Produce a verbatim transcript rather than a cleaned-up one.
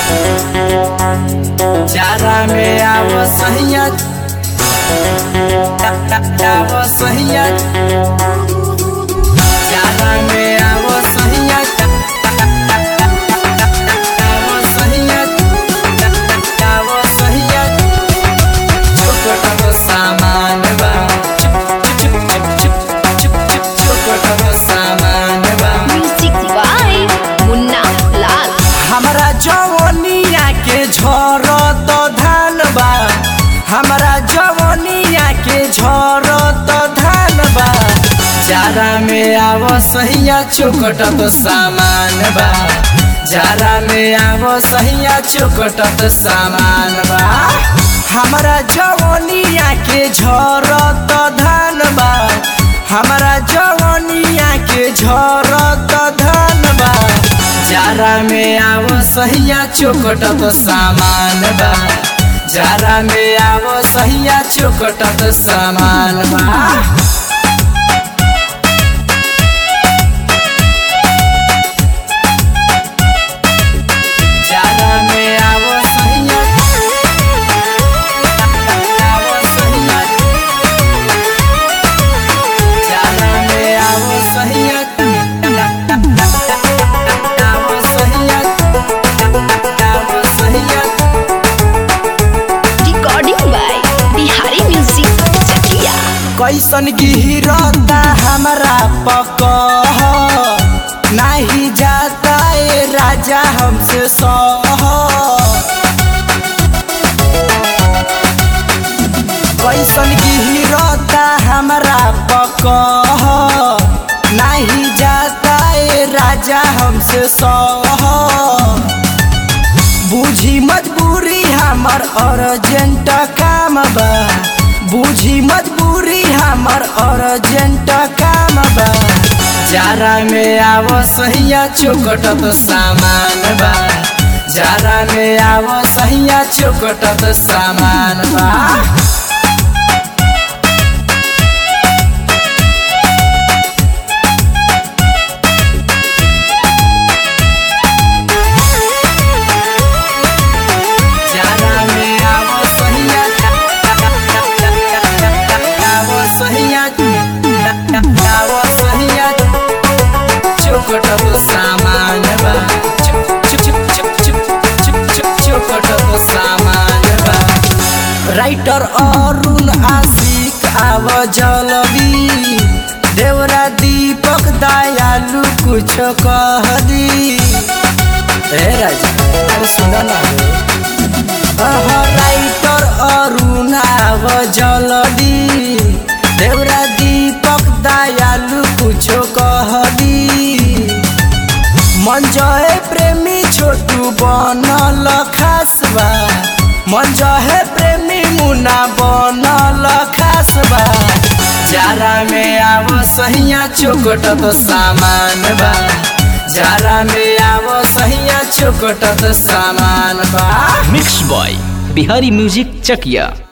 जारा में आवो सहिया आवो सहिया जारा में आवो सहिया आवो सहिया आवो सहिया छोटा सामान बा छोटा सामान बा। Music by Munna Lal. हमरा जवनिया के झर तो धान बा हमरा जवनिया के झर तो धान बा। जारा में आवो सहिया चुकट तो सामान बा जारा में आवो सहिया चुकट तो सामान बा। हमरा जवनिया के झर तो धान बा हमरा जवनिया के झर तो धान बा। जारा में आवो सहिया चुकट तो सामान बा जारा में आवो सहिया चुकट तो सामान बा। जारा में आवो सहिया आवो सहिया जारा में आवो सहिया आवो सहिया आवो सहिया। Recording by Bihari music Chakia. कैसन गिरता हमरा पकह नहीं जाता ए राजा हमसे सह। कैसन गिरता हमरा पकह नहीं जाता ए राजा हमसे सह। बूझी मजबूरी हमर अर्जेंट काम बा बूझी मजबूरी हमर अर्जेंट काम बा। जारा में आवो सहिया चुकट तो सामान बा जारा में आवो सहिया चुकट तो सामान बा। जारा में आवो सहिया आवो सहिया आवो सहिया चुकट तो सामान बा चुप चुप चुप चुप चुप चुप चुकट तो सामान बा। राइटर अरुण आशिक आवो जलबी देवरा दीपक दयालु कुछ कह दी। ए राजा अरे सुना ना राइटर अरुण आवो जलबी देवरा दीपक दयालु कुछ कह दी। मंजय प्रेमी छोटू बनल खास बा मंजय प्रेमी मुना बनल खास बा। जारा में आवो सहिया चुकट तो सामान बा जारा में आवो सहिया चुकट तो सामान बा। Mix by Bihari music Chakiya.